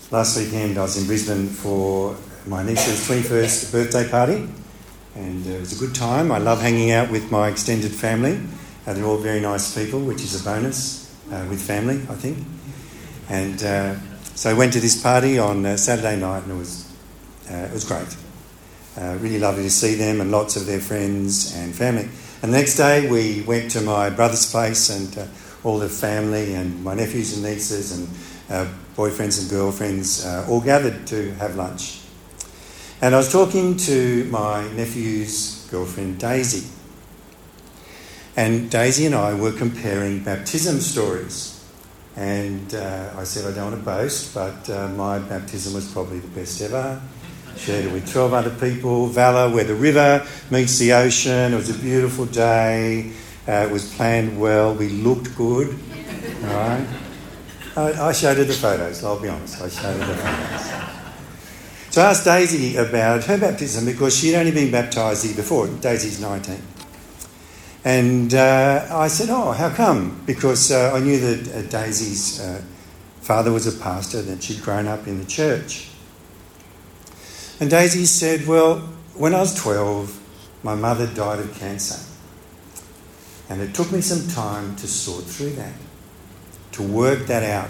Last weekend I was in Brisbane for my niece's 21st birthday party, and it was a good time. I love hanging out with my extended family. They're all very nice people, which is a bonus with family, I think. And so I went to this party on Saturday night, and it was great. Really lovely to see them and lots of their friends and family. And the next day we went to my brother's place, and all the family and my nephews and nieces and boyfriends and girlfriends all gathered to have lunch. And I was talking to my nephew's girlfriend, Daisy. And Daisy and I were comparing baptism stories. And I said, I don't want to boast, but my baptism was probably the best ever. Shared it with 12 other people. Valor, where the river meets the ocean. It was a beautiful day. It was planned well. We looked good. All right. I showed her the photos, I'll be honest. I showed her the photos. So I asked Daisy about her baptism because she'd only been baptised the year before. Daisy's 19. And I said, oh, how come? Because I knew that Daisy's father was a pastor, that she'd grown up in the church. And Daisy said, well, when I was 12, my mother died of cancer. And it took me some time to sort through that, to work that out.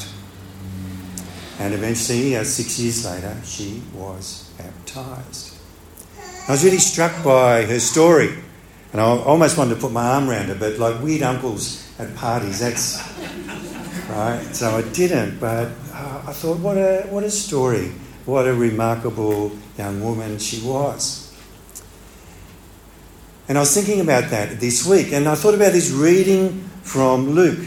And eventually, 6 years later, she was baptised. I was really struck by her story. And I almost wanted to put my arm around her, but like weird uncles at parties, that's... right? So I didn't, but I thought, what a story. What a remarkable young woman she was. And I was thinking about that this week, and I thought about this reading from Luke,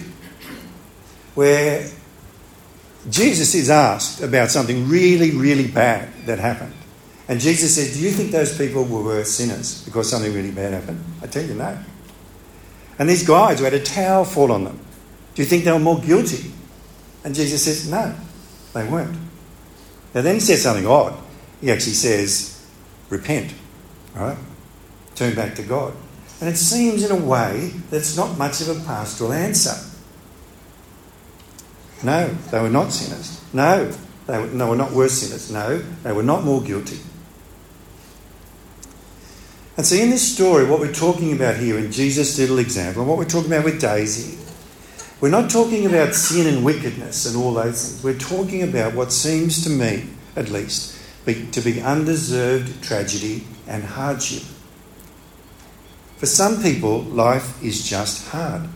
where Jesus is asked about something really, really bad that happened. And Jesus said, do you think those people were sinners because something really bad happened? I tell you, no. And these guys who had a towel fall on them, do you think they were more guilty? And Jesus says, no, they weren't. Now then he says something odd. He actually says, repent, all right? Turn back to God. And it seems in a way that's not much of a pastoral answer. No, they were not sinners. No, they were not worse sinners. No, they were not more guilty. And so in this story, what we're talking about here in Jesus' little example, and what we're talking about with Daisy, we're not talking about sin and wickedness and all those things. We're talking about what seems to me, at least, to be undeserved tragedy and hardship. For some people, life is just hard.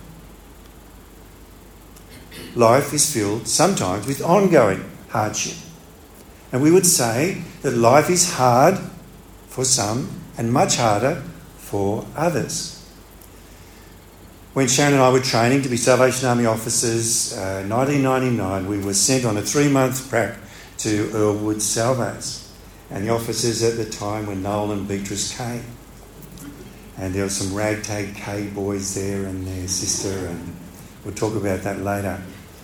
Life is filled sometimes with ongoing hardship. And we would say that life is hard for some and much harder for others. When Sharon and I were training to be Salvation Army officers, 1999, we were sent on a 3-month prac to Earlwood Salvos. And the officers at the time were Noel and Beatrice Kay. And there were some ragtag Kay boys there and their sister, and we'll talk about that later.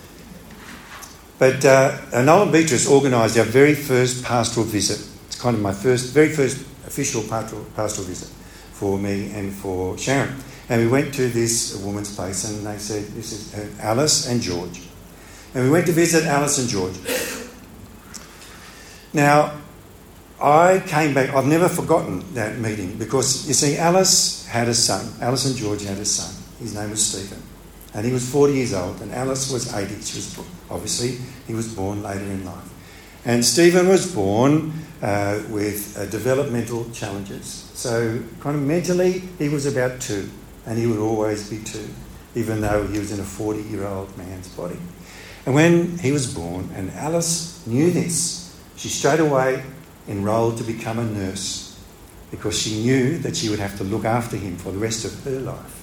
But Noel and Beatrice organised our very first pastoral visit. It's kind of my very first official pastoral visit for me and for Sharon. And we went to this woman's place, and they said, this is Alice and George. And we went to visit Alice and George. Now, I came back, I've never forgotten that meeting, because, you see, Alice had a son. Alice and George had a son. His name was Stephen. And he was 40 years old, and Alice was 80. Obviously, he was born later in life. And Stephen was born with developmental challenges. So, kind of mentally, he was about 2. And he would always be 2, even though he was in a 40-year-old man's body. And when he was born, and Alice knew this, she straight away enrolled to become a nurse, because she knew that she would have to look after him for the rest of her life.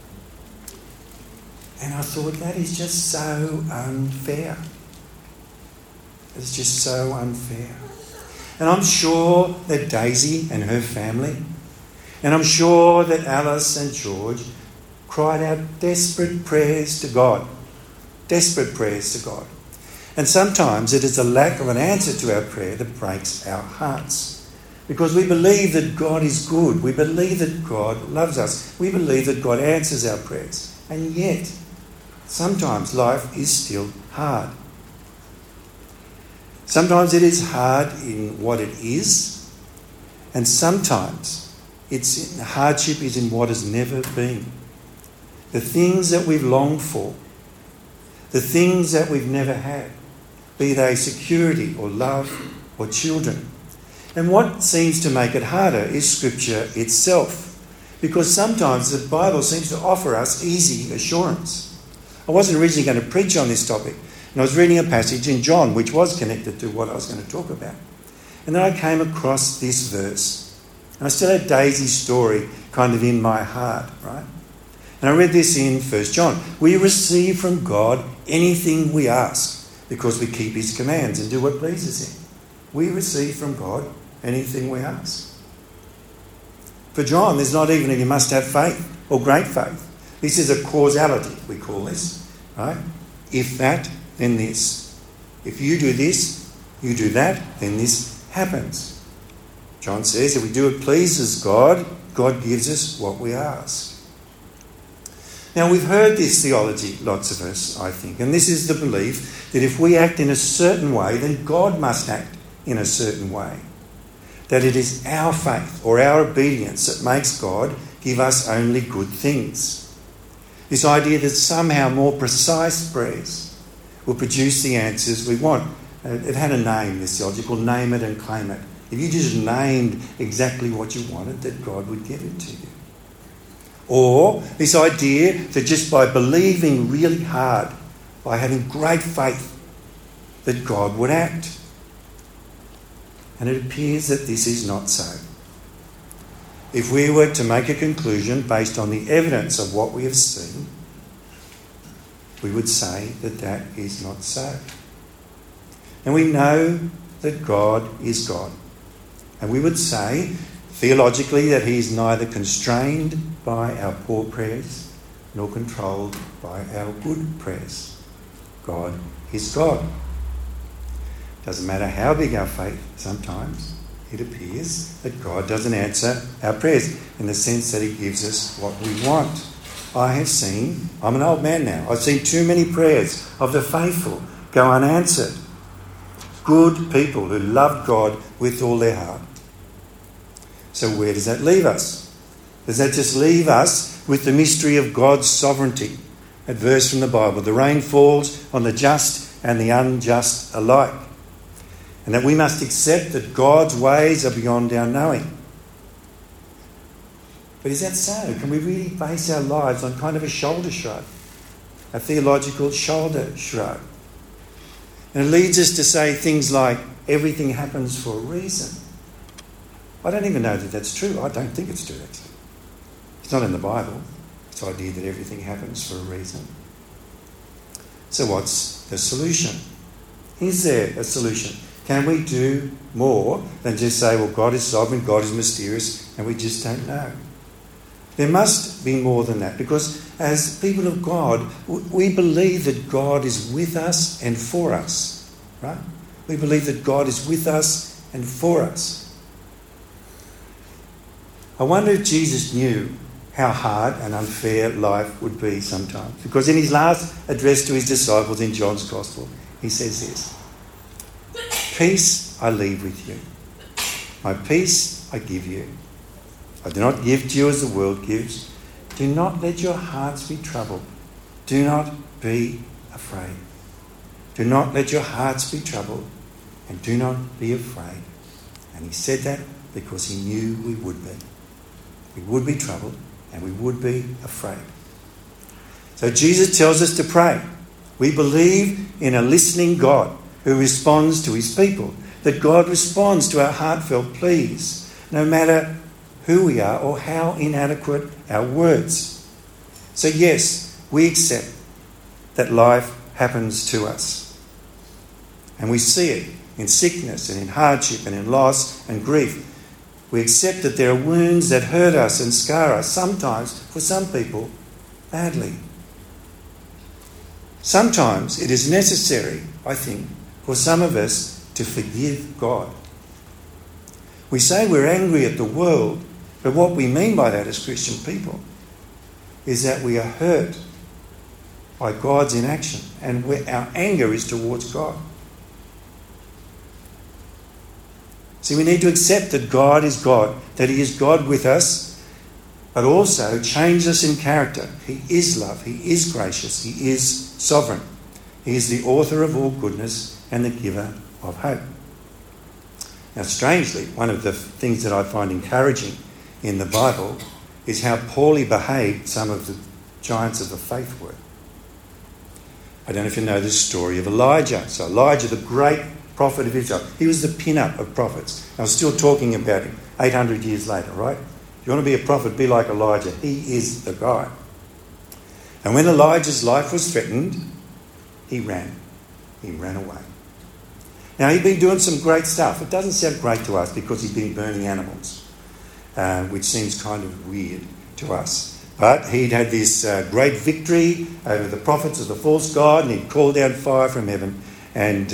And I thought, that is just so unfair. It's just so unfair. And I'm sure that Daisy and her family, and I'm sure that Alice and George cried out desperate prayers to God. Desperate prayers to God. And sometimes it is a lack of an answer to our prayer that breaks our hearts. Because we believe that God is good. We believe that God loves us. We believe that God answers our prayers. And yet, sometimes life is still hard. Sometimes it is hard in what it is, and sometimes hardship is in what has never been. The things that we've longed for, the things that we've never had, be they security or love or children. And what seems to make it harder is Scripture itself, because sometimes the Bible seems to offer us easy assurance. I wasn't originally going to preach on this topic, and I was reading a passage in John which was connected to what I was going to talk about. And then I came across this verse, and I still had Daisy's story kind of in my heart, right? And I read this in 1 John. We receive from God anything we ask because we keep his commands and do what pleases him. We receive from God anything we ask. For John, there's not even a you must have faith or great faith. This is a causality, we call this, right? If that, then this. If you do this, you do that, then this happens. John says if we do what pleases God, God gives us what we ask. Now, we've heard this theology, lots of us, I think, and this is the belief that if we act in a certain way, then God must act in a certain way. That it is our faith or our obedience that makes God give us only good things. This idea that somehow more precise prayers will produce the answers we want. It had a name, this theology, called name it and claim it. If you just named exactly what you wanted, that God would give it to you. Or this idea that just by believing really hard, by having great faith, that God would act. And it appears that this is not so. If we were to make a conclusion based on the evidence of what we have seen, we would say that that is not so. And we know that God is God. And we would say, theologically, that he is neither constrained by our poor prayers nor controlled by our good prayers. God is God. Doesn't matter how big our faith, sometimes it appears that God doesn't answer our prayers in the sense that he gives us what we want. I'm an old man now, I've seen too many prayers of the faithful go unanswered. Good people who love God with all their heart. So where does that leave us? Does that just leave us with the mystery of God's sovereignty? A verse from the Bible, the rain falls on the just and the unjust alike. And that we must accept that God's ways are beyond our knowing. But is that so? Can we really base our lives on kind of a shoulder shrug? A theological shoulder shrug? And it leads us to say things like, everything happens for a reason. I don't even know that that's true. I don't think it's true, actually. It's not in the Bible. This idea that everything happens for a reason. So what's the solution? Is there a solution? Can we do more than just say, well, God is sovereign, God is mysterious, and we just don't know? There must be more than that, because as people of God, we believe that God is with us and for us, right? We believe that God is with us and for us. I wonder if Jesus knew how hard and unfair life would be sometimes, because in his last address to his disciples in John's Gospel, he says this: peace I leave with you. My peace I give you. I do not give to you as the world gives. Do not let your hearts be troubled. Do not be afraid. Do not let your hearts be troubled, and do not be afraid. And he said that because he knew we would be. We would be troubled, and we would be afraid. So Jesus tells us to pray. We believe in a listening God who responds to his people, that God responds to our heartfelt pleas, no matter who we are or how inadequate our words. So yes, we accept that life happens to us. And we see it in sickness and in hardship and in loss and grief. We accept that there are wounds that hurt us and scar us, sometimes, for some people, badly. Sometimes it is necessary, I think, for some of us to forgive God. We say we're angry at the world, but what we mean by that as Christian people is that we are hurt by God's inaction, and our anger is towards God. See, we need to accept that God is God, that he is God with us, but also change us in character. He is love, he is gracious, he is sovereign. He is the author of all goodness and the giver of hope. Now, strangely, one of the things that I find encouraging in the Bible is how poorly behaved some of the giants of the faith were. I don't know if you know the story of Elijah. So Elijah, the great prophet of Israel, he was the pin-up of prophets. I was still talking about him 800 years later, right? If you want to be a prophet, be like Elijah. He is the guy. And when Elijah's life was threatened, he ran. He ran away. Now, he'd been doing some great stuff. It doesn't sound great to us because he'd been burning animals, which seems kind of weird to us. But he'd had this great victory over the prophets of the false god, and he'd called down fire from heaven, and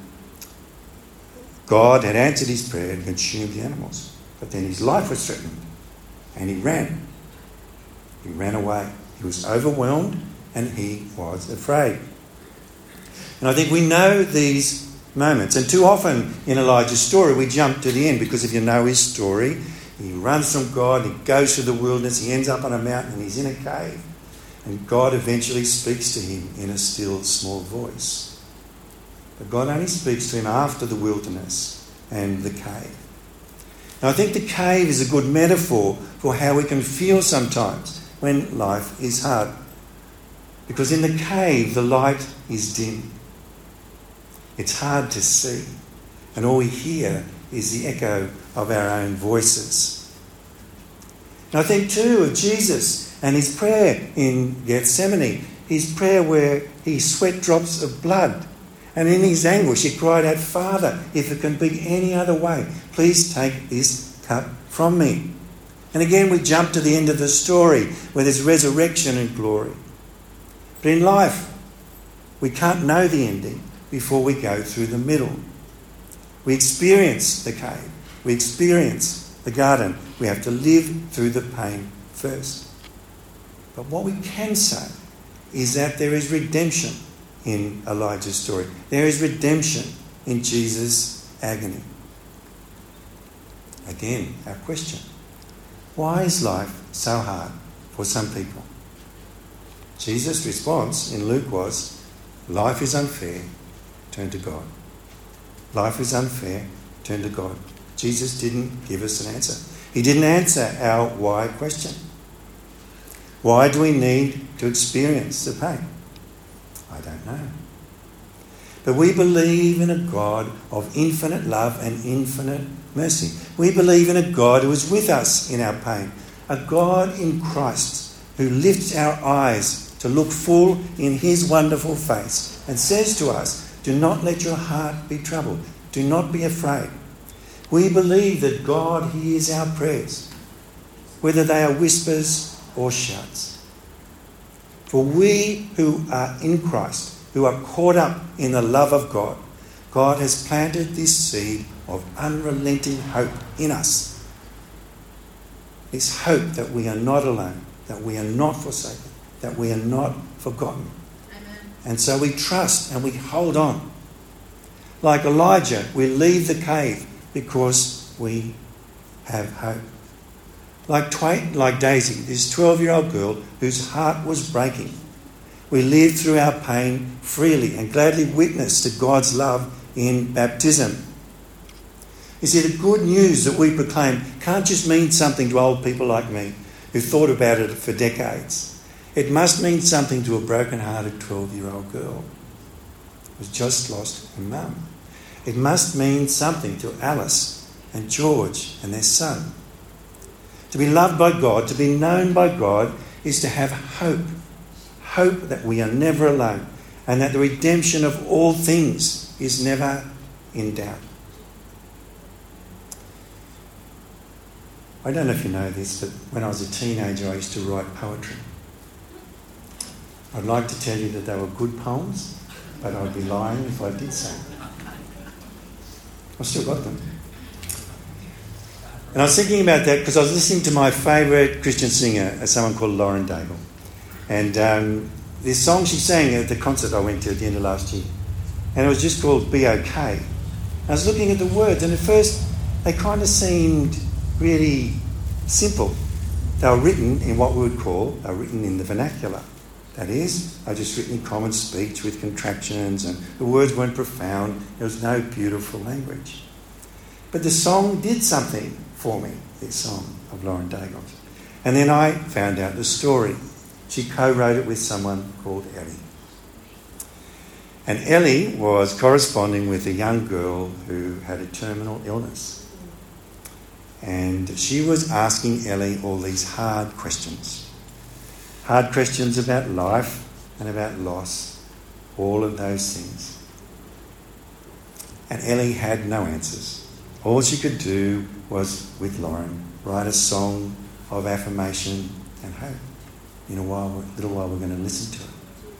God had answered his prayer and consumed the animals. But then his life was threatened, and he ran. He ran away. He was overwhelmed, and he was afraid. And I think we know these moments. And too often in Elijah's story, we jump to the end, because if you know his story, he runs from God, he goes through the wilderness, he ends up on a mountain, and he's in a cave. And God eventually speaks to him in a still, small voice. But God only speaks to him after the wilderness and the cave. Now, I think the cave is a good metaphor for how we can feel sometimes when life is hard. Because in the cave, the light is dim. It's hard to see. And all we hear is the echo of our own voices. And I think too of Jesus and his prayer in Gethsemane, his prayer where he sweat drops of blood. And in his anguish he cried out, "Father, if it can be any other way, please take this cup from me." And again we jump to the end of the story where there's resurrection and glory. But in life, we can't know the ending before we go through the middle. We experience the cave. We experience the garden. We have to live through the pain first. But what we can say is that there is redemption in Elijah's story. There is redemption in Jesus' agony. Again, our question: why is life so hard for some people? Jesus' response in Luke was, "Life is unfair, turn to God." Life is unfair, turn to God. Jesus didn't give us an answer. He didn't answer our why question. Why do we need to experience the pain? I don't know. But we believe in a God of infinite love and infinite mercy. We believe in a God who is with us in our pain. A God in Christ who lifts our eyes to look full in his wonderful face and says to us, "Do not let your heart be troubled. Do not be afraid." We believe that God hears our prayers, whether they are whispers or shouts. For we who are in Christ, who are caught up in the love of God, God has planted this seed of unrelenting hope in us. This hope that we are not alone, that we are not forsaken, that we are not forgotten. And so we trust and we hold on. Like Elijah, we leave the cave because we have hope. Like Daisy, this 12-year-old girl whose heart was breaking, we live through our pain freely and gladly witness to God's love in baptism. You see, the good news that we proclaim can't just mean something to old people like me who thought about it for decades. It must mean something to a broken-hearted 12-year-old girl who's just lost her mum. It must mean something to Alice and George and their son. To be loved by God, to be known by God, is to have hope. Hope that we are never alone and that the redemption of all things is never in doubt. I don't know if you know this, but when I was a teenager, I used to write poetry. I'd like to tell you that they were good poems, but I'd be lying if I did so. I've still got them. And I was thinking about that because I was listening to my favourite Christian singer, someone called Lauren Daigle. And this song she sang at the concert I went to at the end of last year. And it was just called Be Okay. I was looking at the words, and at first they kind of seemed really simple. They were written in what we would call, they were written in the vernacular. That is, they were just written in common speech with contractions, and the words weren't profound. There was no beautiful language. But the song did something for me, this song of Lauren Daigle's. And then I found out the story. She co-wrote it with someone called Ellie. And Ellie was corresponding with a young girl who had a terminal illness. And she was asking Ellie all these hard questions. Hard questions about life and about loss, all of those things. And Ellie had no answers. All she could do was, with Lauren, write a song of affirmation and hope. In a little while we're going to listen to it.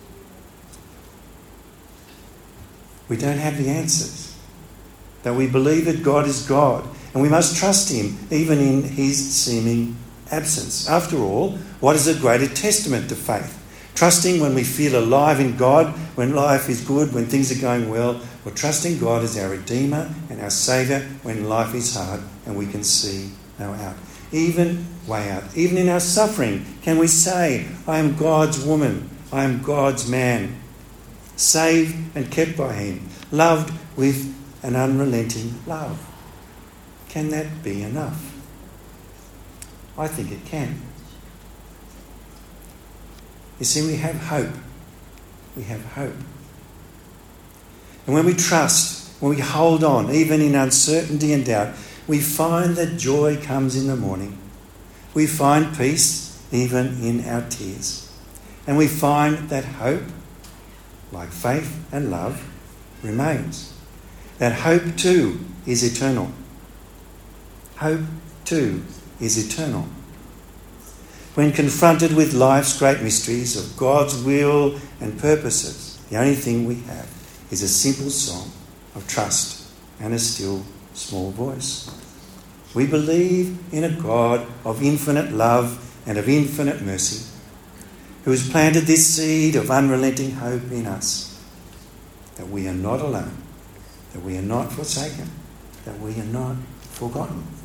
We don't have the answers, but we believe that God is God, and we must trust him even in his seeming absence. After all, what is a greater testament to faith? Trusting when we feel alive in God, when life is good, when things are going well, or trusting God as our Redeemer and our Saviour when life is hard and we can see no out. Even in our suffering, can we say, I am God's woman, I am God's man, saved and kept by him, loved with an unrelenting love. Can that be enough? I think it can. You see, we have hope. We have hope. And when we trust, when we hold on, even in uncertainty and doubt, we find that joy comes in the morning. We find peace even in our tears. And we find that hope, like faith and love, remains. That hope too is eternal. Hope too is eternal. When confronted with life's great mysteries of God's will and purposes, the only thing we have is a simple song of trust and a still small voice. We believe in a God of infinite love and of infinite mercy, who has planted this seed of unrelenting hope in us, that we are not alone, that we are not forsaken, that we are not forgotten.